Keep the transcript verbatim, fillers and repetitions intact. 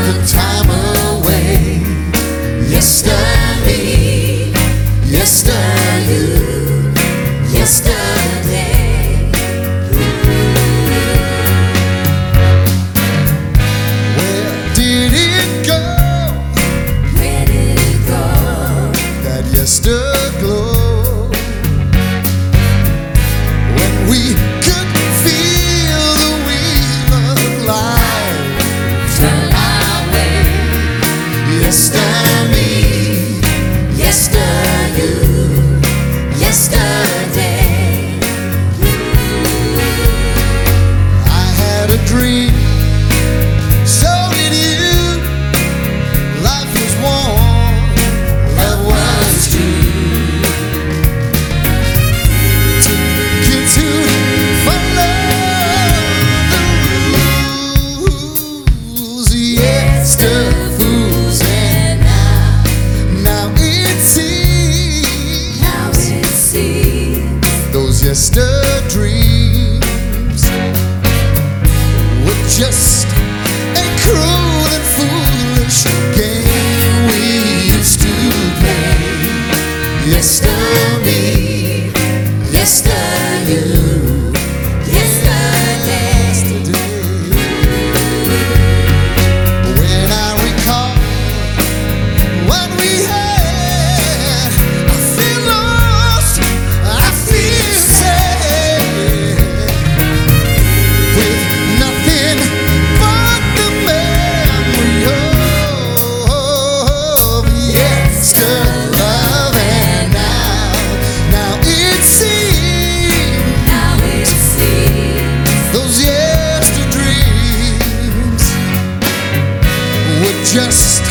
took time away. Yesterday, yesterday, yesterday. Where did it go? Where did it go? That yesterglow, when we could feel the wheel of life Turn our way. yesterday. Yesterday, yesterday. I had a dream, so did you. Life was warm, love was true. Took you to follow the rules, yes, the fools, and now it seems Now it seems those yesterday dreams were just a cruel and foolish game we used to play. Yesterday, yesterday, yesterday. when I recall what we had, I feel lost, I feel sad, with nothing but the memory of yesterday love. And now, now it seems Now it seems those yesterday dreams were just